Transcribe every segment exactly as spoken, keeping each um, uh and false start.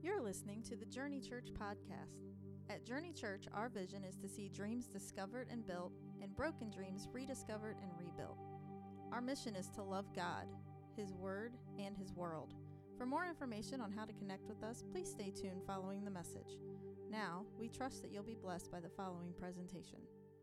You're listening to the Journey Church podcast. At Journey Church, our vision is to see dreams discovered and built, and broken dreams rediscovered and rebuilt. Our mission is to love God, His Word, and His world. For more information on how to connect with us, please stay tuned following the message. Now, we trust that you'll be blessed by the following presentation.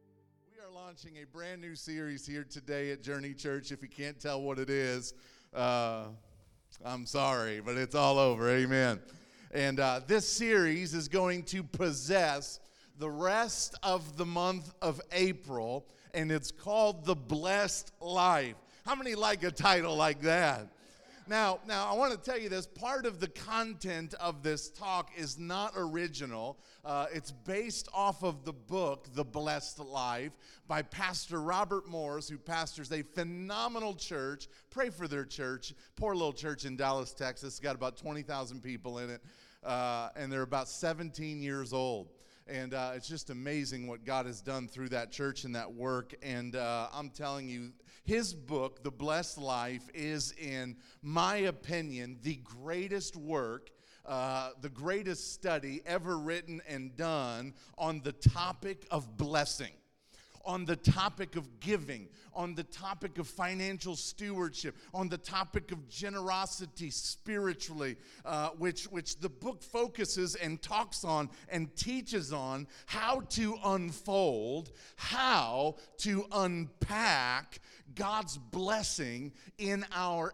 We are launching a brand new series here today at Journey Church. If you can't tell what it is, uh, I'm sorry, but it's all over. Amen. And uh, this series is going to possess the rest of the month of April, and it's called The Blessed Life. How many like a title like that? Now, now I want to tell you this. Part of the content of this talk is not original. Uh, it's based off of the book, The Blessed Life, by Pastor Robert Morris, who pastors a phenomenal church. Pray for their church. Poor little church in Dallas, Texas. It's got about twenty thousand people in it, uh, and they're about seventeen years old. And uh, it's just amazing what God has done through that church and that work. And uh, I'm telling you, his book, The Blessed Life, is, in my opinion, the greatest work, uh, the greatest study ever written and done on the topic of blessing, on the topic of giving, on the topic of financial stewardship, on the topic of generosity spiritually, uh, which, which the book focuses and talks on and teaches on how to unfold, how to unpack God's blessing in our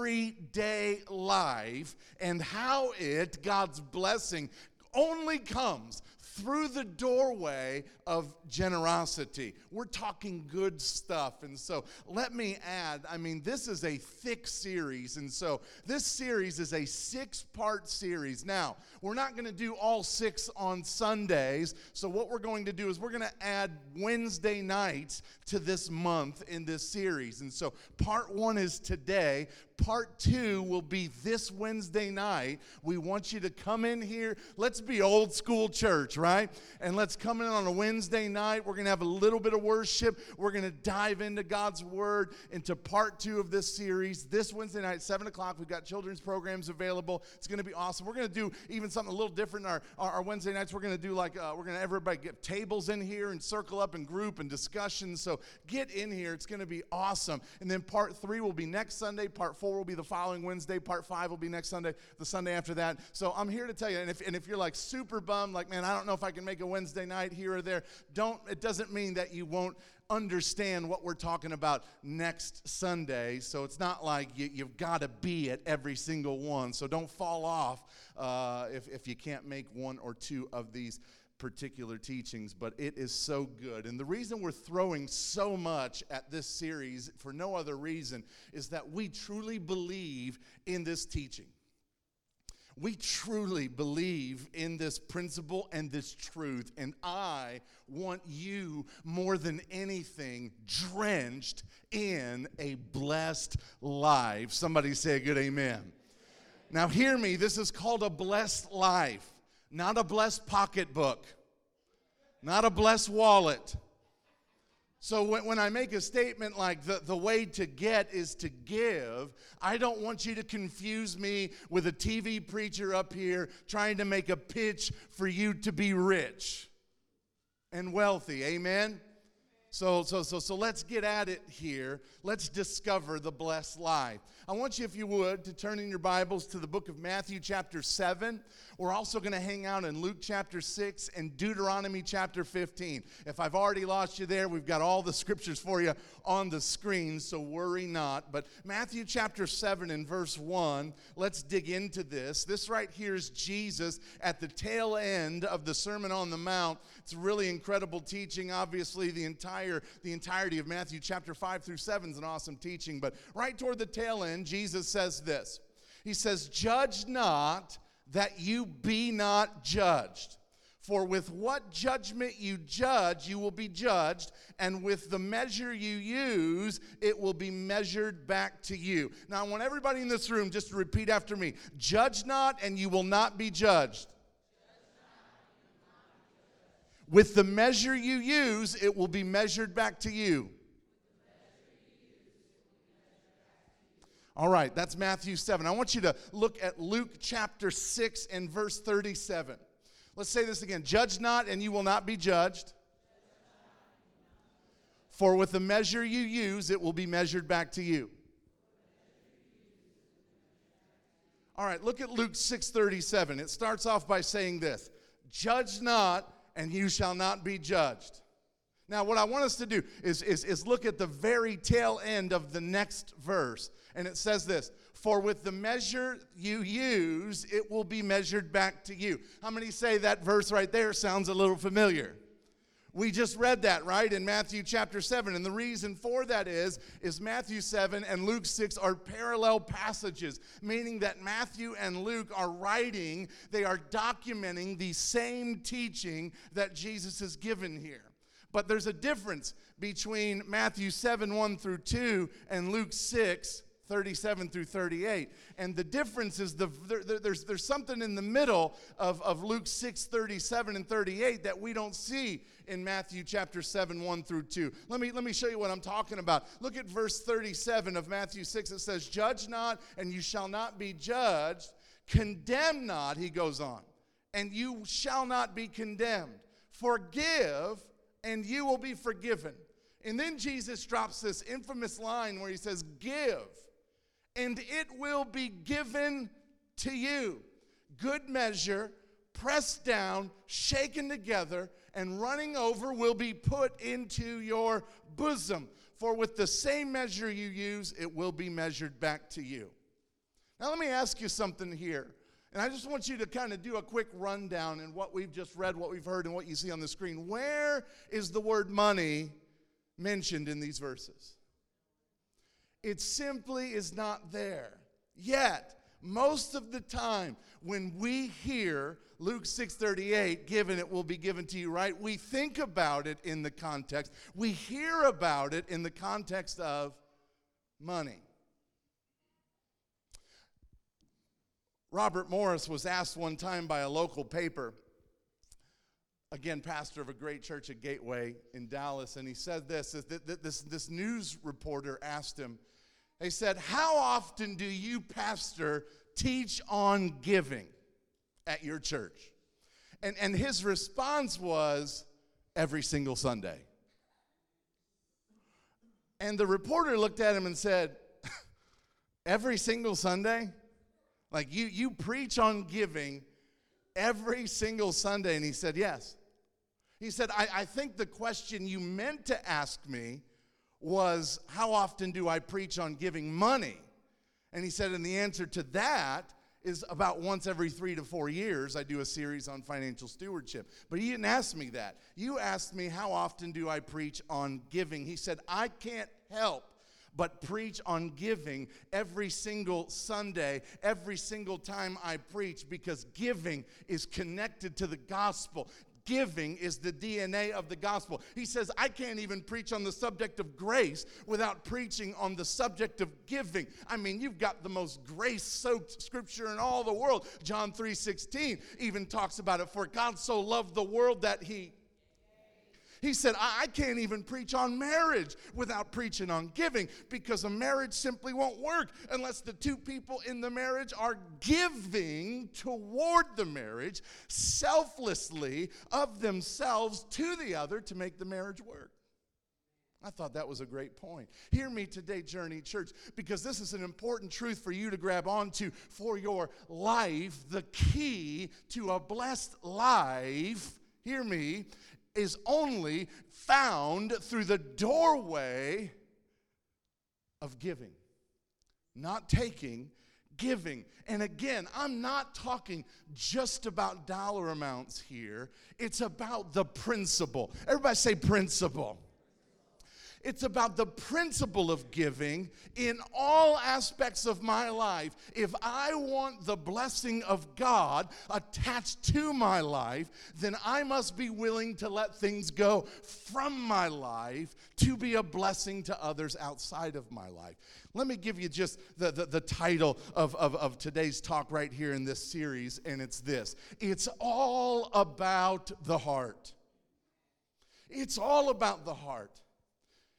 everyday life, and how it, God's blessing, only comes through the doorway of generosity. We're talking good stuff. And so let me add, I mean, this is a thick series. And so this series is a six-part series. Now, we're not going to do all six on Sundays. So what we're going to do is we're going to add Wednesday nights to this month in this series. And so part one is today. Part two will be this Wednesday night. We want you to come in here. Let's be old school church, right? And let's come in on a Wednesday night. We're going to have a little bit of worship. We're going to dive into God's Word, into part two of this series. This Wednesday night, seven o'clock, we've got children's programs available. It's going to be awesome. We're going to do even something a little different in our, our, our Wednesday nights. We're going to do like, uh, we're going to everybody get tables in here and circle up in group and discussion. So get in here. It's going to be awesome. And then part three will be next Sunday. Part four will be the following Wednesday. Part five will be next Sunday, the Sunday after that. So I'm here to tell you, and if, and if you're like super bummed, like, man, I don't know if I can make a Wednesday night here or there, don't, it doesn't mean that you won't understand what we're talking about next Sunday. So it's not like you, you've got to be at every single one. So don't fall off uh, if, if you can't make one or two of these particular teachings, but it is so good. And the reason we're throwing so much at this series for no other reason is that we truly believe in this teaching. We truly believe in this principle and this truth, and I want you more than anything drenched in a blessed life. Somebody say a good amen. Now hear me, this is called a blessed life. Not a blessed pocketbook, not a blessed wallet. So when, when I make a statement like the, the way to get is to give, I don't want you to confuse me with a T V preacher up here trying to make a pitch for you to be rich and wealthy. Amen? So, so, so, so let's get at it here. Let's discover the blessed life. I want you, if you would, to turn in your Bibles to the book of Matthew chapter seven. We're also going to hang out in Luke chapter six and Deuteronomy chapter fifteen. If I've already lost you there, we've got all the scriptures for you on the screen, so worry not. But Matthew chapter seven and verse one, let's dig into this. This right here is Jesus at the tail end of the Sermon on the Mount. It's a really incredible teaching. Obviously, the entire the entirety of Matthew chapter five through seven is an awesome teaching. But right toward the tail end, Jesus says this. He says, "Judge not, that you be not judged. For with what judgment you judge, you will be judged, and with the measure you use, it will be measured back to you." Now, I want everybody in this room just to repeat after me. Judge not, and you will not be judged. With the measure you use, it will be measured back to you. All right, that's Matthew seven. I want you to look at Luke chapter six and verse thirty-seven. Let's say this again. Judge not, and you will not be judged. For with the measure you use, it will be measured back to you. All right, look at Luke six thirty-seven. It starts off by saying this. Judge not, and you shall not be judged. Now, what I want us to do is, is, is look at the very tail end of the next verse. And it says this, for with the measure you use, it will be measured back to you. How many say that verse right there sounds a little familiar? We just read that, right, in Matthew chapter seven. And the reason for that is, is Matthew seven and Luke six are parallel passages, meaning that Matthew and Luke are writing, they are documenting the same teaching that Jesus has given here. But there's a difference between Matthew seven, one through two and Luke six, thirty-seven through thirty-eight. And the difference is the there, there's, there's something in the middle of, of Luke six, thirty-seven and thirty-eight that we don't see in Matthew chapter seven, one through two. Let me, let me show you what I'm talking about. Look at verse thirty-seven of Matthew six. It says, judge not, and you shall not be judged. Condemn not, he goes on, and you shall not be condemned. Forgive, and you will be forgiven. And then Jesus drops this infamous line where he says, give, and it will be given to you. Good measure, pressed down, shaken together, and running over will be put into your bosom. For with the same measure you use, it will be measured back to you. Now let me ask you something here. And I just want you to kind of do a quick rundown in what we've just read, what we've heard, and what you see on the screen. Where is the word money mentioned in these verses? It simply is not there. Yet, most of the time, when we hear Luke six thirty-eight, given it will be given to you, right? We think about it in the context. We hear about it in the context of money. Robert Morris was asked one time by a local paper, again, pastor of a great church at Gateway in Dallas, and he said this, this, this news reporter asked him, they said, how often do you, pastor, teach on giving at your church? And, and his response was, every single Sunday. And the reporter looked at him and said, every single Sunday? Like you, you preach on giving every single Sunday. And he said, yes. He said, I, I think the question you meant to ask me was, how often do I preach on giving money? And he said, and the answer to that is about once every three to four years, I do a series on financial stewardship. But he didn't ask me that. You asked me, how often do I preach on giving? He said, I can't help but preach on giving every single Sunday, every single time I preach, because giving is connected to the gospel. Giving is the D N A of the gospel. He says, I can't even preach on the subject of grace without preaching on the subject of giving. I mean, you've got the most grace-soaked scripture in all the world. John three sixteen even talks about it. For God so loved the world that he... He said, I, I can't even preach on marriage without preaching on giving, because a marriage simply won't work unless the two people in the marriage are giving toward the marriage selflessly of themselves to the other to make the marriage work. I thought that was a great point. Hear me today, Journey Church, because this is an important truth for you to grab onto for your life. The key to a blessed life, hear me, is only found through the doorway of giving. Not taking, giving. And again, I'm not talking just about dollar amounts here. It's about the principle. Everybody say principle. It's about the principle of giving in all aspects of my life. If I want the blessing of God attached to my life, then I must be willing to let things go from my life to be a blessing to others outside of my life. Let me give you just the, the, the title of, of, of today's talk right here in this series, and it's this. It's all about the heart. It's all about the heart.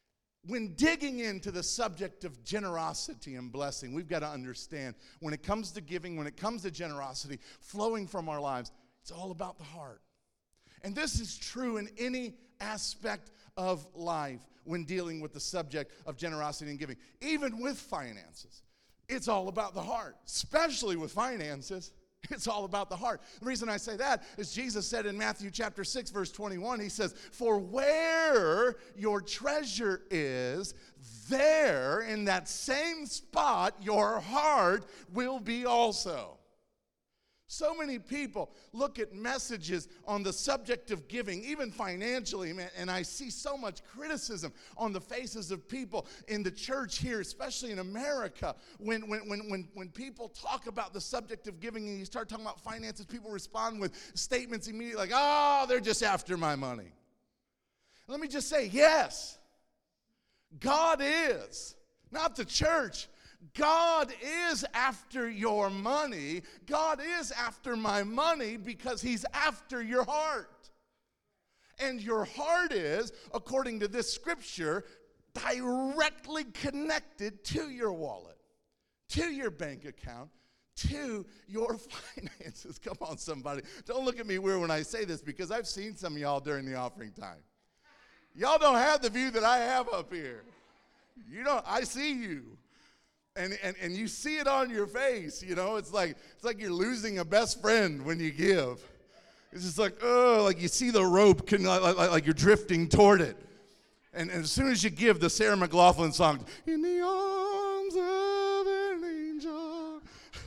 when digging into the subject of generosity and blessing, we've got to understand when it comes to giving, when it comes to generosity flowing from our lives, it's all about the heart. And this is true in any aspect of life when dealing with the subject of generosity and giving. Even with finances, it's all about the heart, especially with finances. It's all about the heart. The reason I say that is Jesus said in Matthew chapter six, verse twenty-one, he says, "For where your treasure is, there in that same spot your heart will be also." So many people look at messages on the subject of giving, even financially, man, and I see so much criticism on the faces of people in the church here, especially in America. When, when, when, when, when people talk about the subject of giving and you start talking about finances, people respond with statements immediately like, "Oh, they're just after my money." Let me just say, yes, God is, not the church. God is after your money. God is after my money because he's after your heart. And your heart is, according to this scripture, directly connected to your wallet, to your bank account, to your finances. Come on, somebody. Don't look at me weird when I say this because I've seen some of y'all during the offering time. Y'all don't have the view that I have up here. You don't, I see you. And, and and you see it on your face, you know. It's like it's like you're losing a best friend when you give. It's just like, oh, like you see the rope, can, like, like, like you're drifting toward it. And, and as soon as you give the Sarah McLachlan song, "In the arms of an angel,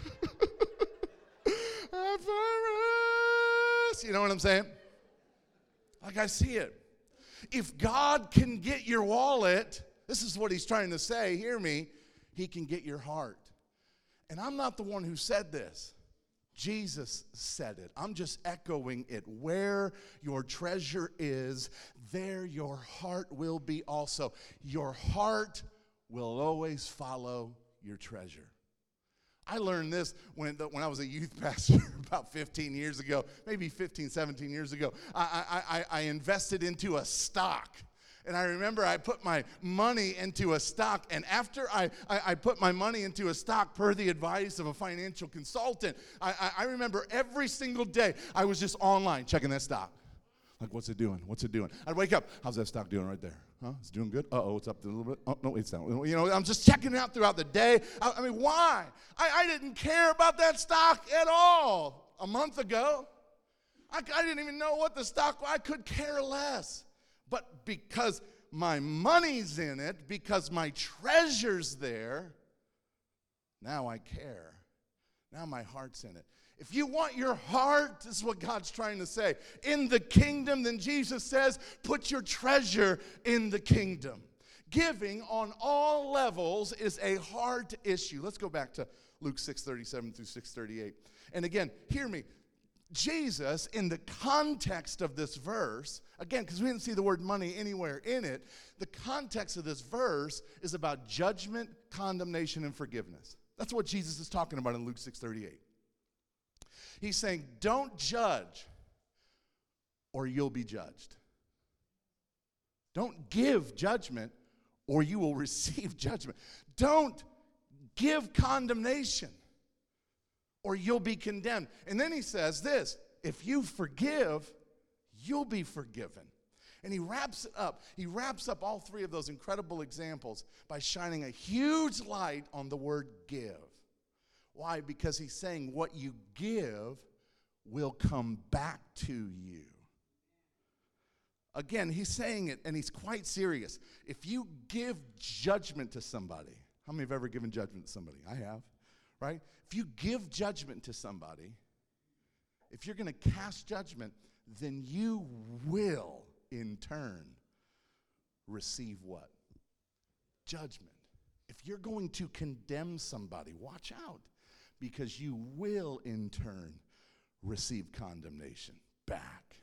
I find rest," you know what I'm saying? Like I see it. If God can get your wallet, this is what he's trying to say, hear me, he can get your heart. And I'm not the one who said this. Jesus said it. I'm just echoing it. Where your treasure is, there your heart will be also. Your heart will always follow your treasure. I learned this when, when I was a youth pastor about fifteen years ago, maybe fifteen, seventeen years ago. I, I, I invested into a stock. And I remember I put my money into a stock, and after I, I, I put my money into a stock per the advice of a financial consultant, I, I, I remember every single day I was just online checking that stock. Like, what's it doing? What's it doing? I'd wake up, how's that stock doing right there? Huh? It's doing good? Uh-oh, it's up a little bit. Oh, no, it's down. You know, I'm just checking it out throughout the day. I, I mean, why? I, I didn't care about that stock at all a month ago. I, I didn't even know what the stock was. I could care less. But because my money's in it, because my treasure's there, now I care. Now my heart's in it. If you want your heart, this is what God's trying to say, in the kingdom, then Jesus says, put your treasure in the kingdom. Giving on all levels is a heart issue. Let's go back to Luke six thirty-seven through six thirty-eight. And again, hear me. Jesus, in the context of this verse, again, because we didn't see the word money anywhere in it, the context of this verse is about judgment, condemnation, and forgiveness. That's what Jesus is talking about in Luke six thirty-eight. He's saying, don't judge or you'll be judged. Don't give judgment or you will receive judgment. Don't give condemnation or you'll be condemned. And then he says this, if you forgive, you'll be forgiven. And he wraps it up. He wraps up all three of those incredible examples by shining a huge light on the word give. Why? Because he's saying what you give will come back to you. Again, he's saying it, and he's quite serious. If you give judgment to somebody, how many have ever given judgment to somebody? I have, right? If you give judgment to somebody, if you're going to cast judgment, then you will, in turn, receive what? Judgment. If you're going to condemn somebody, watch out, because you will, in turn, receive condemnation back.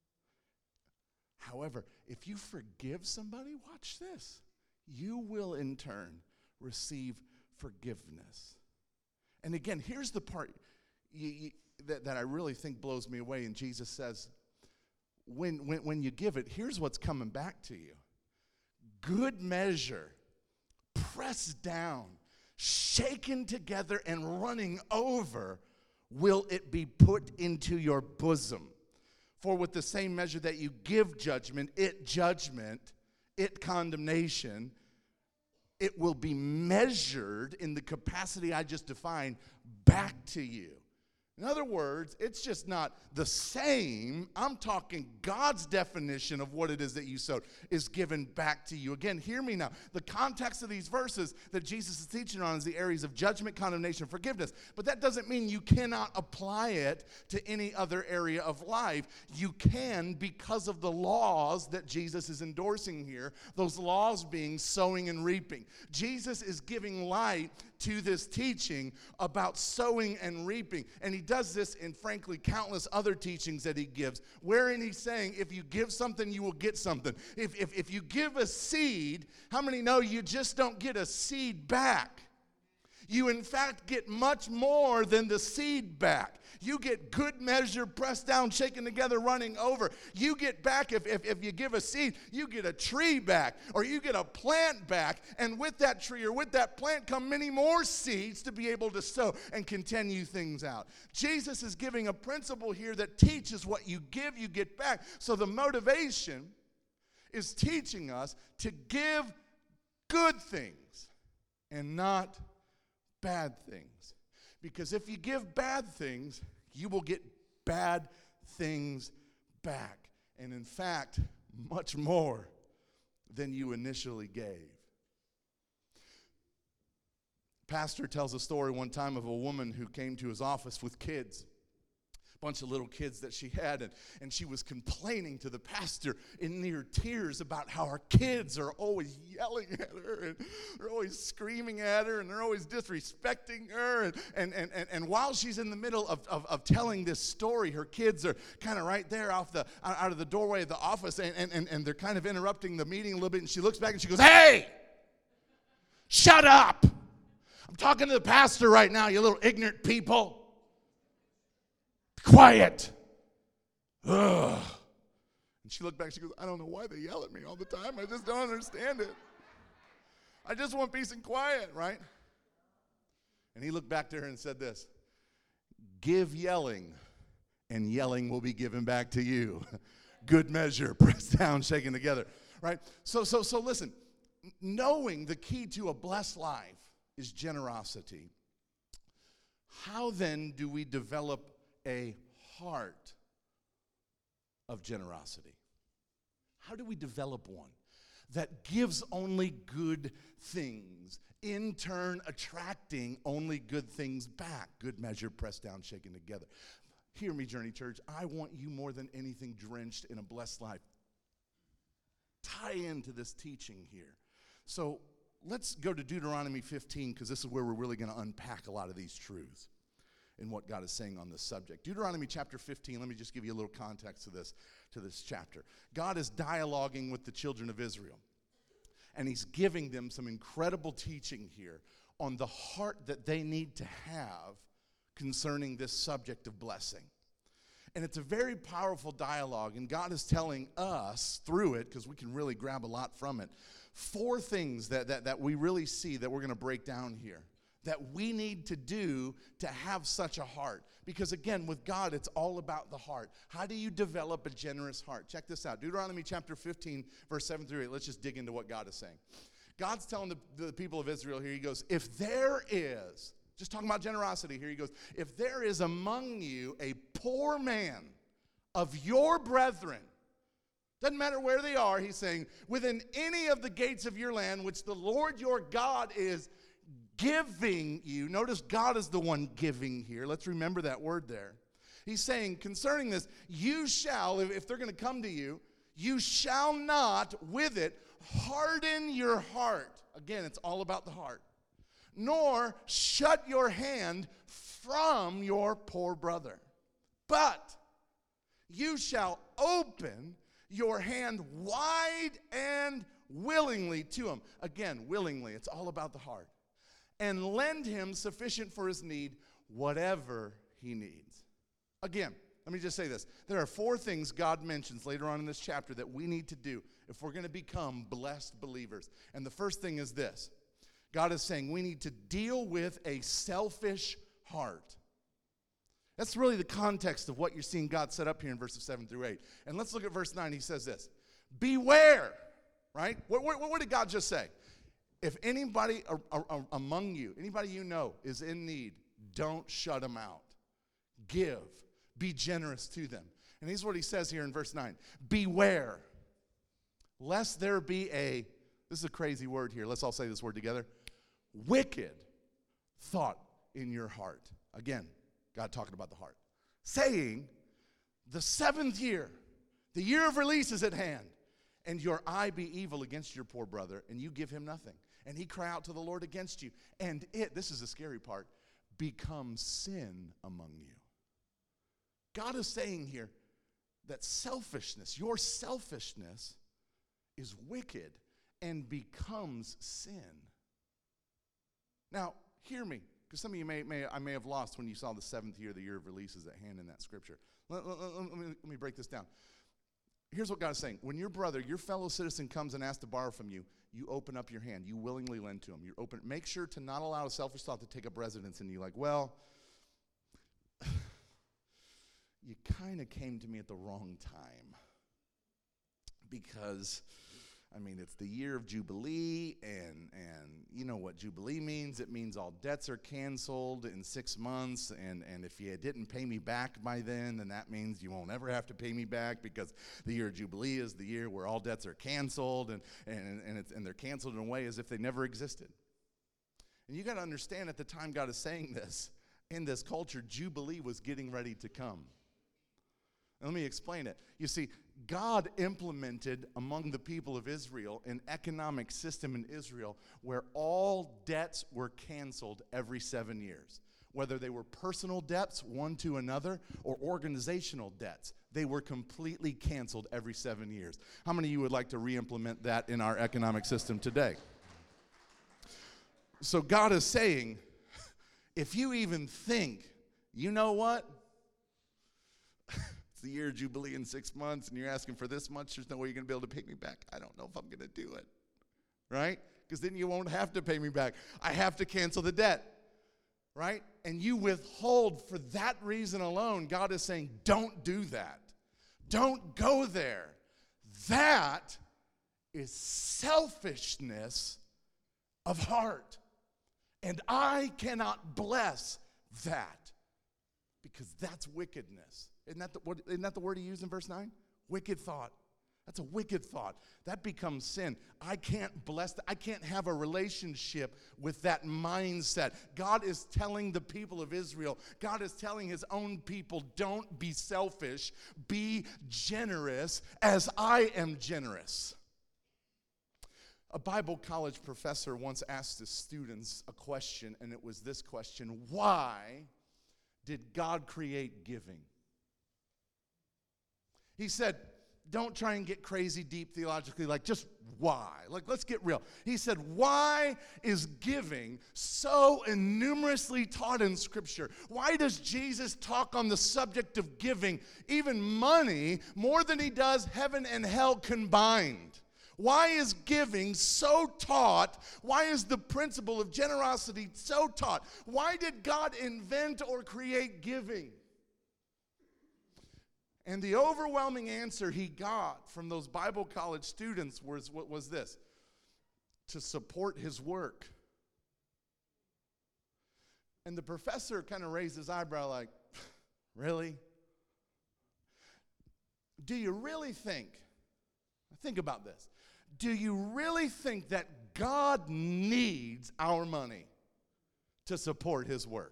However, if you forgive somebody, watch this. You will, in turn, receive forgiveness. And again, here's the part you, you, that, that I really think blows me away. And Jesus says, when, when, when you give it, here's what's coming back to you. good measure, pressed down, shaken together, and running over, will it be put into your bosom. For with the same measure that you give judgment, it judgment, it condemnation, it will be measured in the capacity I just defined back to you. In other words, it's just not the same. I'm talking God's definition of what it is that you sowed is given back to you. Again, hear me now. The context of these verses that Jesus is teaching on is the areas of judgment, condemnation, forgiveness. But that doesn't mean you cannot apply it to any other area of life. You can because of the laws that Jesus is endorsing here, those laws being sowing and reaping. Jesus is giving light to this teaching about sowing and reaping. And he does this in, frankly, countless other teachings that he gives, wherein he's saying, if you give something, you will get something. If, if, if you give a seed, how many know you just don't get a seed back? You, in fact, get much more than the seed back. You get good measure, pressed down, shaken together, running over. You get back, if, if, if you give a seed, you get a tree back, or you get a plant back. And with that tree or with that plant come many more seeds to be able to sow and continue things out. Jesus is giving a principle here that teaches what you give, you get back. So the motivation is teaching us to give good things and not bad things. Because if you give bad things, you will get bad things back. And in fact, much more than you initially gave. Pastor tells a story one time of a woman who came to his office with kids. Bunch of little kids that she had, and, and she was complaining to the pastor in near tears about how her kids are always yelling at her, and they're always screaming at her, and they're always disrespecting her. And, and, and, and, and while she's in the middle of, of, of telling this story, her kids are kind of right there off the out of the doorway of the office, and, and, and they're kind of interrupting the meeting a little bit, and she looks back and she goes, "Hey, shut up. I'm talking to the pastor right now, you little ignorant people. Quiet." Ugh. And she looked back, she goes, "I don't know why they yell at me all the time. I just don't understand it. I just want peace and quiet," right? And he looked back to her and said this: "Give yelling, and yelling will be given back to you. Good measure, pressed down, shaken together," right? So, so, so listen, knowing the key to a blessed life is generosity. How then do we develop a heart of generosity? How do we develop one that gives only good things, in turn attracting only good things back? Good measure, pressed down, shaken together. Hear me, Journey Church. I want you more than anything drenched in a blessed life. Tie into this teaching here. So let's go to Deuteronomy fifteen, because this is where we're really going to unpack a lot of these truths in what God is saying on this subject. Deuteronomy chapter fifteen, let me just give you a little context to this, to this chapter. God is dialoguing with the children of Israel, and he's giving them some incredible teaching here on the heart that they need to have concerning this subject of blessing. And it's a very powerful dialogue, and God is telling us through it, because we can really grab a lot from it, four things that, that, that we really see that we're going to break down here, that we need to do to have such a heart. Because again, with God, it's all about the heart. How do you develop a generous heart? Check this out. Deuteronomy chapter fifteen, verse seven through eight. Let's just dig into what God is saying. God's telling the, the people of Israel here, he goes, if there is, just talking about generosity here, he goes, if there is among you a poor man of your brethren, doesn't matter where they are, he's saying, within any of the gates of your land, which the Lord your God is giving you. Notice God is the one giving here. Let's remember that word there. He's saying concerning this, you shall, if they're going to come to you, you shall not with it harden your heart. Again, it's all about the heart. Nor shut your hand from your poor brother. But you shall open your hand wide and willingly to him. Again, willingly. It's all about the heart. And lend him sufficient for his need, whatever he needs. Again, let me just say this. There are four things God mentions later on in this chapter that we need to do if we're going to become blessed believers. And the first thing is this. God is saying we need to deal with a selfish heart. That's really the context of what you're seeing God set up here in verses seven through eight. And let's look at verse nine. He says this. Beware, right? What, what, what did God just say? If anybody a, a, a, among you, anybody you know is in need, don't shut them out. Give. Be generous to them. And here's what he says here in verse nine. Beware, lest there be a, this is a crazy word here. Let's all say this word together. Wicked thought in your heart. Again, God talking about the heart. Saying, the seventh year, the year of release is at hand, and your eye be evil against your poor brother, and you give him nothing. And he cry out to the Lord against you. And it, this is the scary part, becomes sin among you. God is saying here that selfishness, your selfishness, is wicked and becomes sin. Now, hear me, because some of you may, may I may have lost when you saw the seventh year, the year of release is at hand in that scripture. Let, let, let, let, me, let me break this down. Here's what God is saying. When your brother, your fellow citizen comes and asks to borrow from you, you open up your hand. You willingly lend to him. You open. Make sure to not allow a selfish thought to take up residence in you. Like, well, you kind of came to me at the wrong time. Because, I mean, it's the year of Jubilee, and, and you know what Jubilee means. It means all debts are canceled in six months, and, and if you didn't pay me back by then, then that means you won't ever have to pay me back, because the year of Jubilee is the year where all debts are canceled, and, and, and, it's, and they're canceled in a way as if they never existed. And you got to understand, at the time God is saying this, in this culture, Jubilee was getting ready to come. Let me explain it. You see, God implemented among the people of Israel an economic system in Israel where all debts were canceled every seven years. Whether they were personal debts, one to another, or organizational debts, they were completely canceled every seven years. How many of you would like to re-implement that in our economic system today? So God is saying, if you even think, you know what? The year of Jubilee in six months, and you're asking for this much, there's no way you're going to be able to pay me back. I don't know if I'm going to do it, right? Because then you won't have to pay me back. I have to cancel the debt, right? And you withhold for that reason alone. God is saying, don't do that. Don't go there. That is selfishness of heart. And I cannot bless that, because that's wickedness. Isn't that, the, what, isn't that the word he used in verse nine? Wicked thought. That's a wicked thought. That becomes sin. I can't bless that. I can't have a relationship with that mindset. God is telling the people of Israel, God is telling his own people, don't be selfish. Be generous as I am generous. A Bible college professor once asked his students a question, and it was this question: why did God create giving? He said, don't try and get crazy deep theologically, like just why? Like, let's get real. He said, why is giving so innumerously taught in Scripture? Why does Jesus talk on the subject of giving, even money, more than he does heaven and hell combined? Why is giving so taught? Why is the principle of generosity so taught? Why did God invent or create giving? And the overwhelming answer he got from those Bible college students was, what was this? To support his work. And the professor kind of raised his eyebrow like, really? Do you really think, think about this, do you really think that God needs our money to support his work?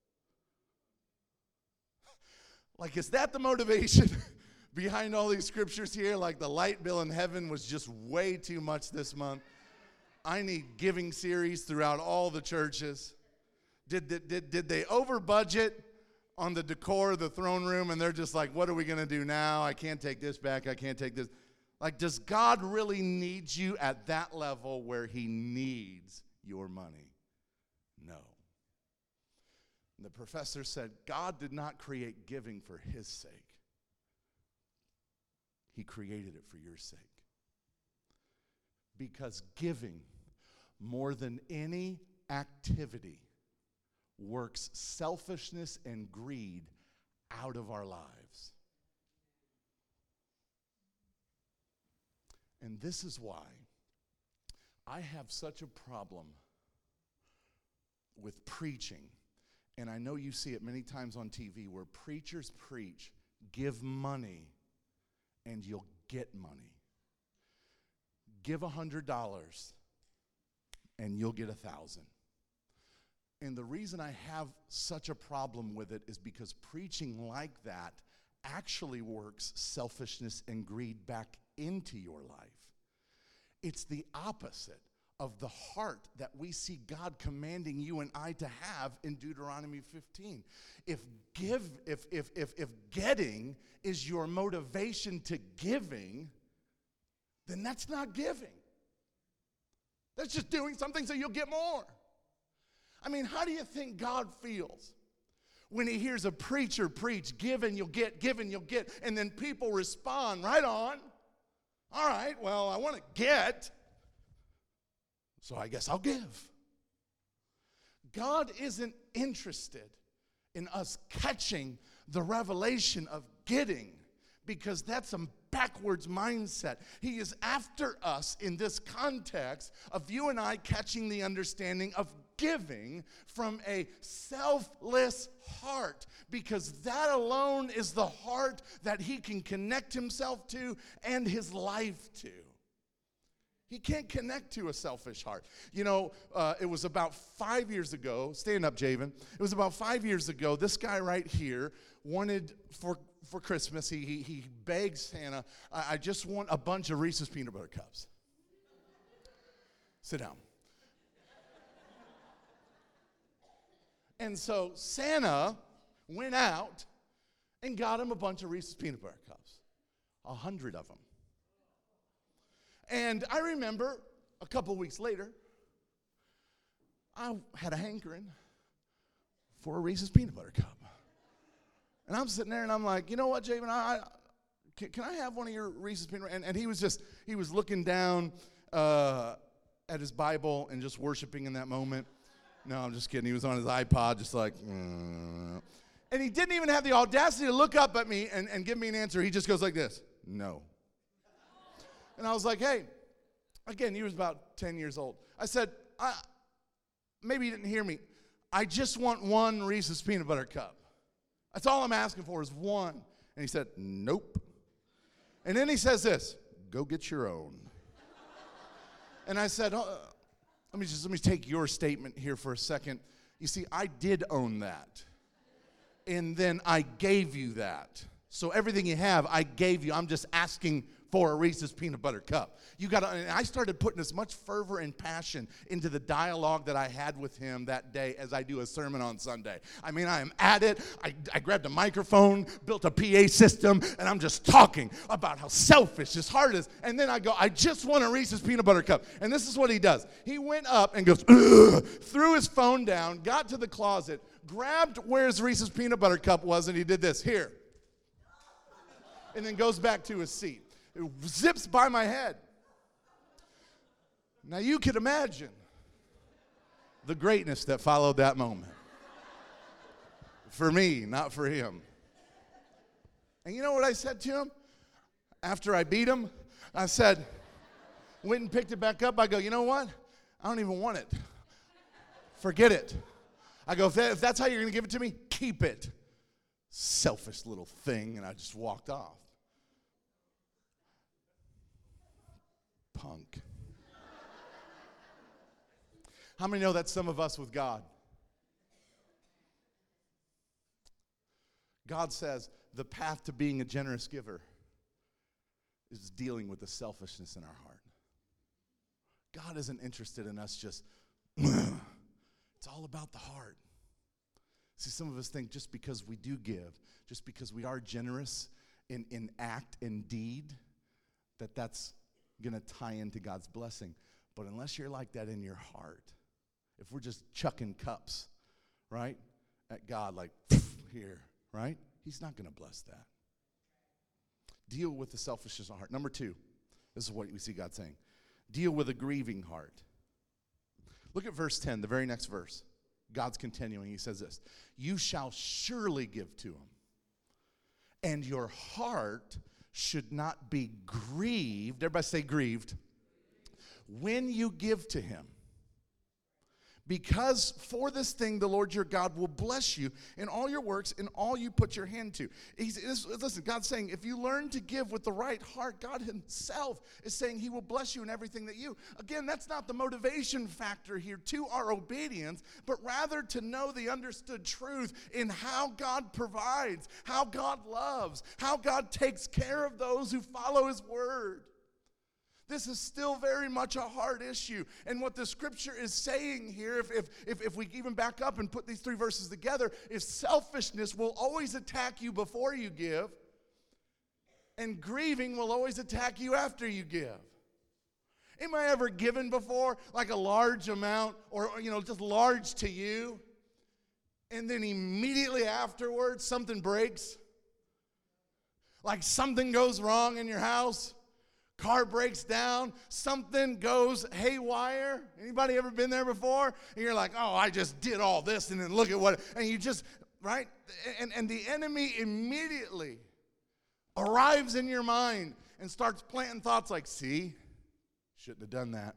Like, is that the motivation behind all these scriptures here? Like, the light bill in heaven was just way too much this month. I need giving series throughout all the churches. Did, did, did, did they over budget on the decor of the throne room, and they're just like, what are we going to do now? I can't take this back. I can't take this. Like, does God really need you at that level where he needs your money? No. And the professor said, God did not create giving for his sake. He created it for your sake. Because giving, more than any activity, works selfishness and greed out of our lives. And this is why I have such a problem with preaching. And I know you see it many times on T V where preachers preach, give money and you'll get money. Give a hundred dollars and you'll get a thousand. And the reason I have such a problem with it is because preaching like that actually works selfishness and greed back into your life. It's the opposite of the heart that we see God commanding you and I to have in Deuteronomy fifteen. If give, if if if if getting is your motivation to giving, then that's not giving. That's just doing something so you'll get more. I mean, how do you think God feels when he hears a preacher preach, give and you'll get, give and you'll get, and then people respond, right on. All right, well, I want to get, so I guess I'll give. God isn't interested in us catching the revelation of getting, because that's a backwards mindset. He is after us in this context of you and I catching the understanding of giving from a selfless heart, because that alone is the heart that he can connect himself to and his life to. He can't connect to a selfish heart. You know, uh, it was about five years ago. Stand up, Javen. It was about five years ago. This guy right here wanted for for Christmas. He he, he begged Santa, I, I just want a bunch of Reese's peanut butter cups. Sit down. And so Santa went out and got him a bunch of Reese's peanut butter cups, a hundred of them. And I remember a couple weeks later, I had a hankering for a Reese's peanut butter cup. And I'm sitting there and I'm like, you know what, Javen, I, I can, can I have one of your Reese's peanut butter? And, and he was just, he was looking down uh, at his Bible and just worshiping in that moment. No, I'm just kidding. He was on his iPod just like, mm. And he didn't even have the audacity to look up at me and, and give me an answer. He just goes like this, no. And I was like, hey, again, he was about ten years old. I said, I, maybe you didn't hear me. I just want one Reese's peanut butter cup. That's all I'm asking for is one. And he said, nope. And then he says this, go get your own. And I said, oh, let me just let me take your statement here for a second. You see, I did own that. And then I gave you that. So everything you have, I gave you. I'm just asking for a Reese's peanut butter cup. You got to, and I started putting as much fervor and passion into the dialogue that I had with him that day as I do a sermon on Sunday. I mean, I am at it. I, I grabbed a microphone, built a P A system, and I'm just talking about how selfish his heart is. And then I go, I just want a Reese's peanut butter cup. And this is what he does. He went up and goes, ugh, threw his phone down, got to the closet, grabbed where his Reese's peanut butter cup was, and he did this, here. And then goes back to his seat. It zips by my head. Now you could imagine the greatness that followed that moment. For me, not for him. And you know what I said to him? After I beat him, I said, went and picked it back up. I go, you know what? I don't even want it. Forget it. I go, if, that, if that's how you're going to give it to me, keep it. Selfish little thing. And I just walked off. Punk. How many know that's some of us with God? God says the path to being a generous giver is dealing with the selfishness in our heart. God isn't interested in us just, it's all about the heart. See, some of us think just because we do give, just because we are generous in, in act and deed, that that's going to tie into God's blessing. But unless you're like that in your heart, if we're just chucking cups, right? at God like, here, right? He's not going to bless that. Deal with the selfishness of heart. Number two, this is what we see God saying. Deal with a grieving heart. Look at verse ten, the very next verse. God's continuing. He says this, you shall surely give to him, and your heart should not be grieved. Everybody say grieved. When you give to him, because for this thing the Lord your God will bless you in all your works, in all you put your hand to. He's, listen, God's saying, if you learn to give with the right heart, God himself is saying he will bless you in everything that you. Again, that's not the motivation factor here to our obedience, but rather to know the understood truth in how God provides, how God loves, how God takes care of those who follow his word. This is still very much a hard issue. And what the scripture is saying here, if, if, if, if we even back up and put these three verses together, is selfishness will always attack you before you give, and grieving will always attack you after you give. Anybody ever given before, like a large amount, or, you know, just large to you, and then immediately afterwards something breaks? Like something goes wrong in your house? Car breaks down, something goes haywire. Anybody ever been there before? And you're like, oh, I just did all this, and then look at what, and you just, right? And, and the enemy immediately arrives in your mind and starts planting thoughts like, see, shouldn't have done that.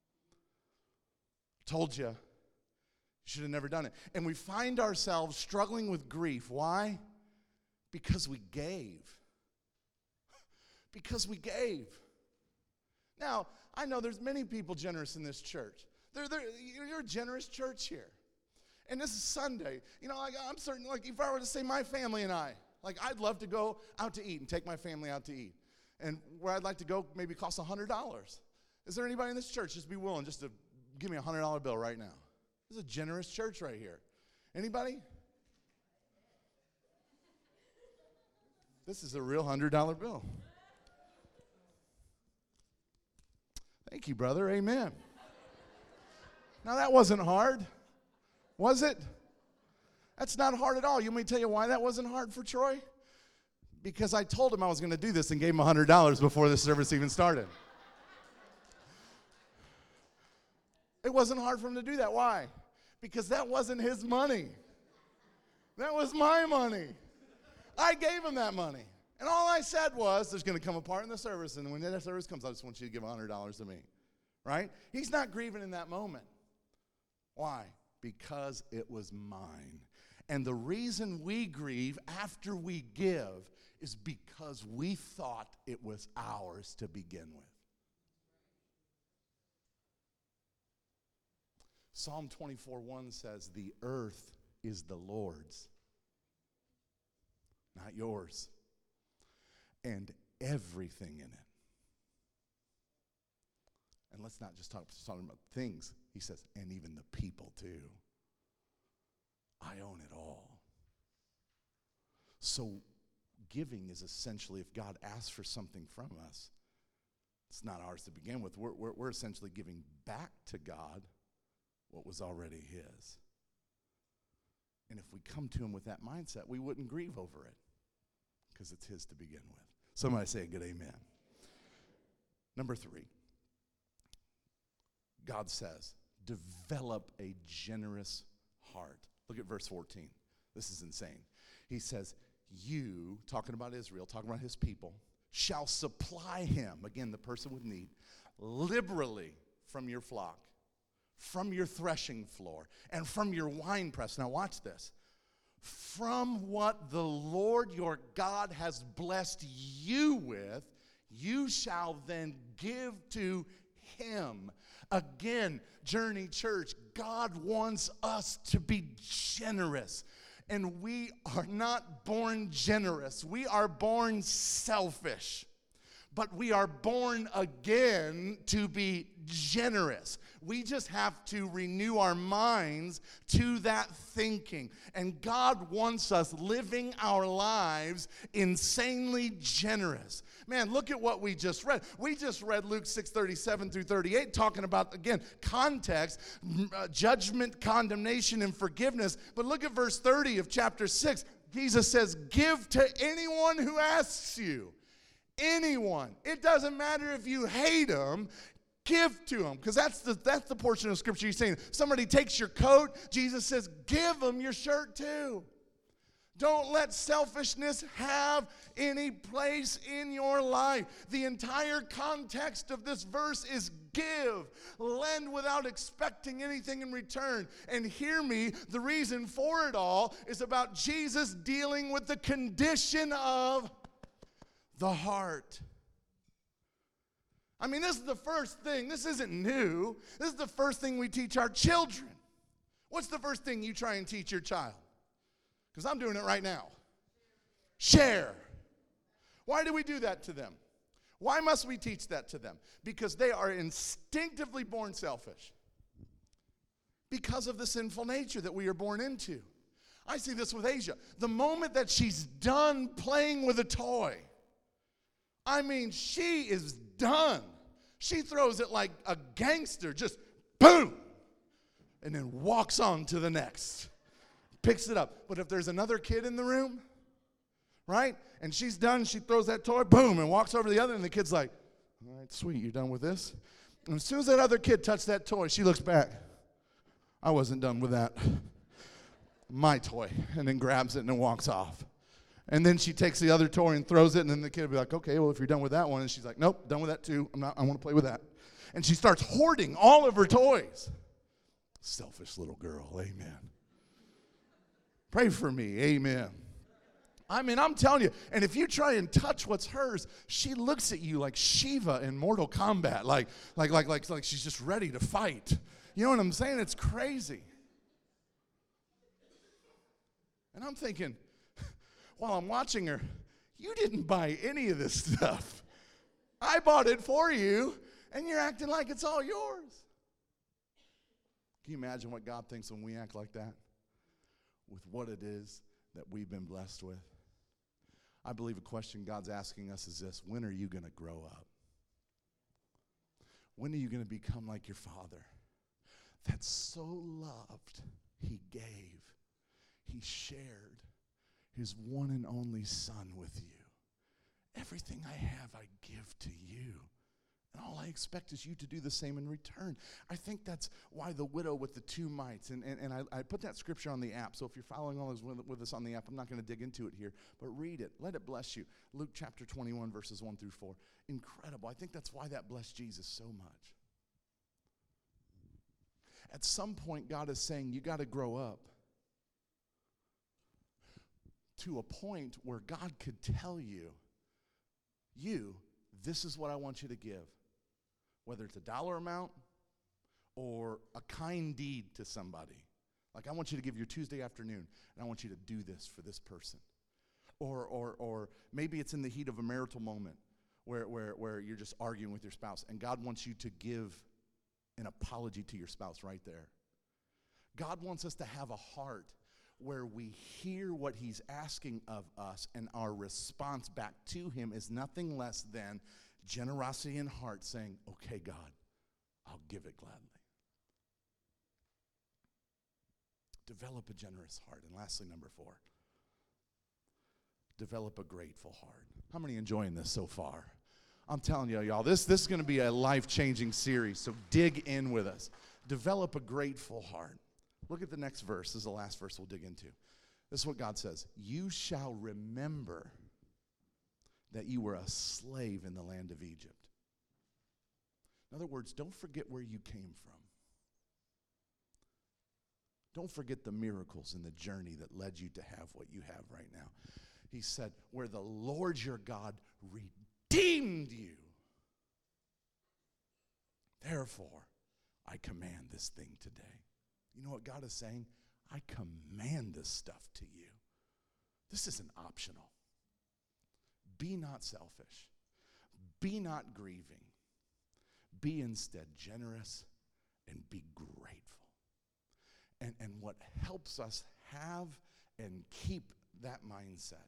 Told you, should have never done it. And we find ourselves struggling with grief. Why? Because we gave. Because we gave. Now, I know there's many people generous in this church. They're, they're, you're a generous church here. And this is Sunday. You know, like, I'm certain, like, if I were to say my family and I, like, I'd love to go out to eat and take my family out to eat. And where I'd like to go maybe costs one hundred dollars. Is there anybody in this church just be willing just to give me a one hundred dollar bill right now? This is a generous church right here. Anybody? This is a real one hundred dollar bill. Thank you, brother. Amen. Now, that wasn't hard, was it? That's not hard at all. You want me to tell you why that wasn't hard for Troy? Because I told him I was going to do this and gave him one hundred dollars before the service even started. It wasn't hard for him to do that. Why? Because that wasn't his money. That was my money. I gave him that money. And all I said was, there's going to come a part in the service, and when that service comes, I just want you to give one hundred dollars to me. Right? He's not grieving in that moment. Why? Because it was mine. And the reason we grieve after we give is because we thought it was ours to begin with. Psalm twenty-four one says, the earth is the Lord's, not yours, and everything in it. And let's not just talk talking about things. He says, and even the people too. I own it all. So giving is essentially, if God asks for something from us, it's not ours to begin with. We're, we're, we're essentially giving back to God what was already his. And if we come to him with that mindset, we wouldn't grieve over it because it's his to begin with. Somebody say a good amen. Number three, God says, develop a generous heart. Look at verse fourteen. This is insane. He says, you, talking about Israel, talking about his people, shall supply him, again, the person with need, liberally from your flock, from your threshing floor, and from your winepress. Now watch this. From what the Lord your God has blessed you with, you shall then give to him. Again, Journey Church, God wants us to be generous. And we are not born generous. We are born selfish. but we are born again to be generous. We just have to renew our minds to that thinking. And God wants us living our lives insanely generous. Man, look at what we just read. We just read Luke six thirty-seven through thirty-eight, talking about, again, context, uh, judgment, condemnation, and forgiveness. But look at verse thirty of chapter six. Jesus says, give to anyone who asks you. Anyone. It doesn't matter if you hate them. Give to them, because that's the that's the portion of Scripture he's saying. Somebody takes your coat, Jesus says, give them your shirt too. Don't let selfishness have any place in your life. The entire context of this verse is give, lend without expecting anything in return. And hear me, the reason for it all is about Jesus dealing with the condition of the heart. I mean, this is the first thing. This isn't new. This is the first thing we teach our children. What's the first thing you try and teach your child? Because I'm doing it right now. Share. Why do we do that to them? Why must we teach that to them? Because they are instinctively born selfish. Because of the sinful nature that we are born into. I see this with Asia. The moment that she's done playing with a toy, I mean, she is done. She throws it like a gangster, just boom, and then walks on to the next. Picks it up. But if there's another kid in the room, right, and she's done, she throws that toy, boom, and walks over to the other, and the kid's like, all right, sweet, you done with this? And as soon as that other kid touched that toy, she looks back. I wasn't done with that. My toy. And then grabs it and then walks off. And then she takes the other toy and throws it, and then the kid will be like, okay, well, if you're done with that one. And she's like, nope, done with that too. I'm not, I want to play with that. And she starts hoarding all of her toys. Selfish little girl, amen. Pray for me, amen. I mean, I'm telling you, and if you try and touch what's hers, she looks at you like Shiva in Mortal Kombat, like, like, like, like, like she's just ready to fight. You know what I'm saying? It's crazy. And I'm thinking, while I'm watching her, you didn't buy any of this stuff. I bought it for you, and you're acting like it's all yours. Can you imagine what God thinks when we act like that? With what it is that we've been blessed with? I believe a question God's asking us is this: when are you going to grow up? When are you going to become like your Father that so loved, he gave, he shared his one and only Son with you? Everything I have, I give to you. And all I expect is you to do the same in return. I think that's why the widow with the two mites, and, and, and I, I put that scripture on the app, so if you're following all this with, with us on the app, I'm not going to dig into it here, but read it. Let it bless you. Luke chapter twenty-one, verses one through four. Incredible. I think that's why that blessed Jesus so much. At some point, God is saying, you got to grow up to a point where God could tell you, you, this is what I want you to give. Whether it's a dollar amount or a kind deed to somebody. Like, I want you to give your Tuesday afternoon, and I want you to do this for this person. Or or or maybe it's in the heat of a marital moment where, where, where you're just arguing with your spouse, and God wants you to give an apology to your spouse right there. God wants us to have a heart where we hear what he's asking of us, and our response back to him is nothing less than generosity in heart, saying, okay, God, I'll give it gladly. Develop a generous heart. And lastly, number four, develop a grateful heart. How many enjoying this so far? I'm telling you, y'all, this, this is going to be a life-changing series, so dig in with us. Develop a grateful heart. Look at the next verse. This is the last verse we'll dig into. This is what God says. You shall remember that you were a slave in the land of Egypt. In other words, don't forget where you came from. Don't forget the miracles and the journey that led you to have what you have right now. He said, where the Lord your God redeemed you. Therefore, I command this thing today. You know what God is saying? I command this stuff to you. This isn't optional. Be not selfish. Be not grieving. Be instead generous and be grateful. And, and what helps us have and keep that mindset,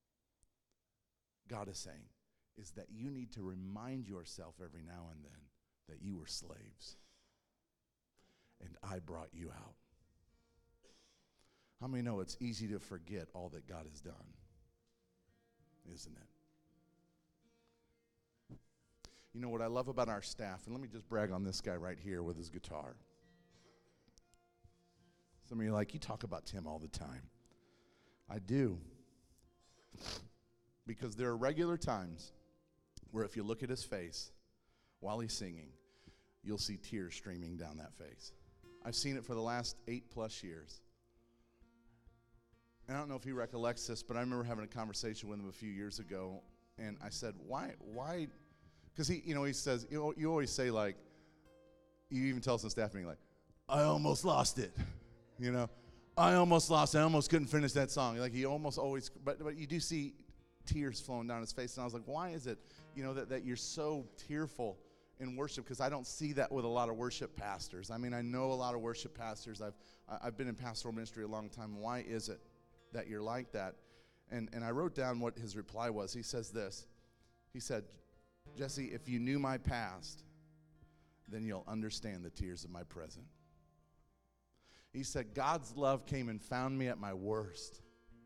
God is saying, is that you need to remind yourself every now and then that you were slaves and I brought you out. How many know it's easy to forget all that God has done? Isn't it? You know what I love about our staff, and let me just brag on this guy right here with his guitar. Some of you are like, you talk about Tim all the time. I do. Because there are regular times where if you look at his face while he's singing, you'll see tears streaming down that face. I've seen it for the last eight plus years. And I don't know if he recollects this, but I remember having a conversation with him a few years ago, and I said, why, why, because he, you know, he says, you know, you always say like, you even tell some staff meeting like, I almost lost it, you know, I almost lost it, I almost couldn't finish that song. Like he almost always, but but you do see tears flowing down his face, and I was like, why is it, you know, that, that you're so tearful in worship? Because I don't see that with a lot of worship pastors. I mean, I know a lot of worship pastors. I've I've been in pastoral ministry a long time. Why is it that you're like that? And and I wrote down what his reply was. He says this. He said, Jesse, if you knew my past, then you'll understand the tears of my present. He said, God's love came and found me at my worst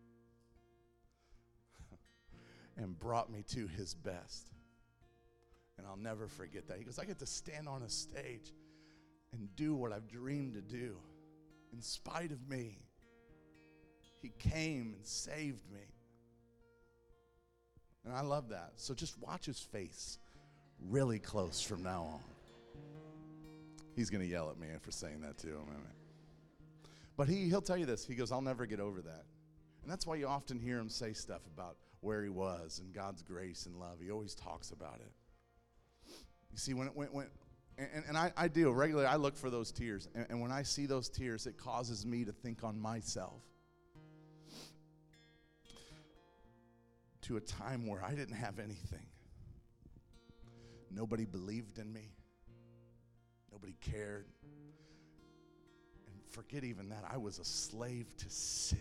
and brought me to his best. And I'll never forget that. He goes, I get to stand on a stage and do what I've dreamed to do in spite of me. He came and saved me. And I love that. So just watch his face really close from now on. He's going to yell at me for saying that too. But he, he'll tell you this. He goes, I'll never get over that. And that's why you often hear him say stuff about where he was and God's grace and love. He always talks about it. You see, when it went, when, and, and I, I do regularly, I look for those tears. And, and when I see those tears, it causes me to think on myself. To a time where I didn't have anything. Nobody believed in me. Nobody cared. And forget even that, I was a slave to sin.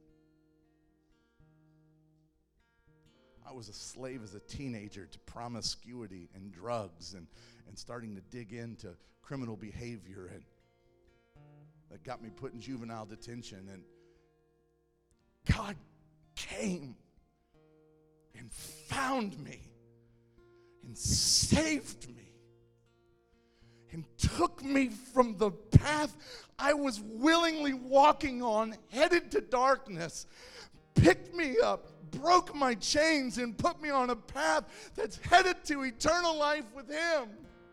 I was a slave as a teenager to promiscuity and drugs and, and starting to dig into criminal behavior, and that got me put in juvenile detention. And God came and found me and saved me and took me from the path I was willingly walking on, headed to darkness, picked me up, broke my chains, and put me on a path that's headed to eternal life with him.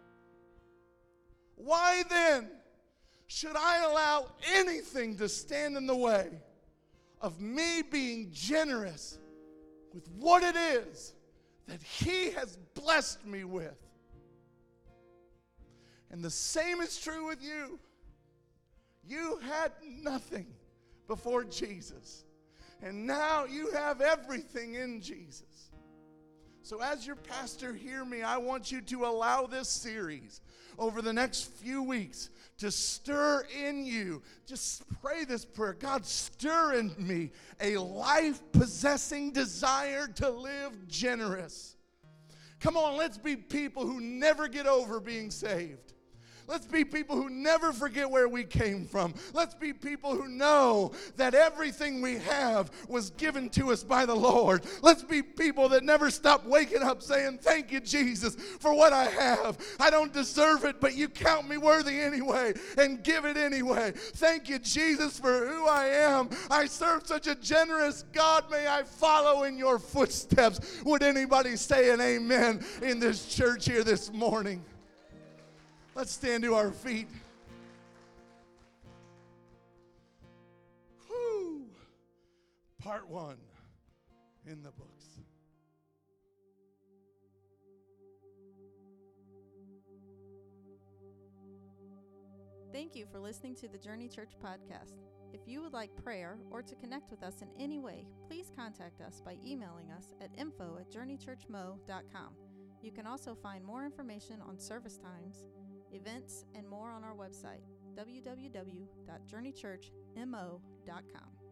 Why then should I allow anything to stand in the way of me being generous with what it is that he has blessed me with? And the same is true with you. You had nothing before Jesus, and now you have everything in Jesus. So as your pastor, hear me. I want you to allow this series over the next few weeks to stir in you. Just pray this prayer. God, stir in me a life-possessing desire to live generous. Come on, let's be people who never get over being saved. Let's be people who never forget where we came from. Let's be people who know that everything we have was given to us by the Lord. Let's be people that never stop waking up saying, thank you, Jesus, for what I have. I don't deserve it, but you count me worthy anyway and give it anyway. Thank you, Jesus, for who I am. I serve such a generous God. May I follow in your footsteps. Would anybody say an amen in this church here this morning? Let's stand to our feet. Whew. Part one in the books. Thank you for listening to the Journey Church podcast. If you would like prayer or to connect with us in any way, please contact us by emailing us at info at journey church mo dot com. You can also find more information on service times, events, and more on our website, w w w dot journey church m o dot com.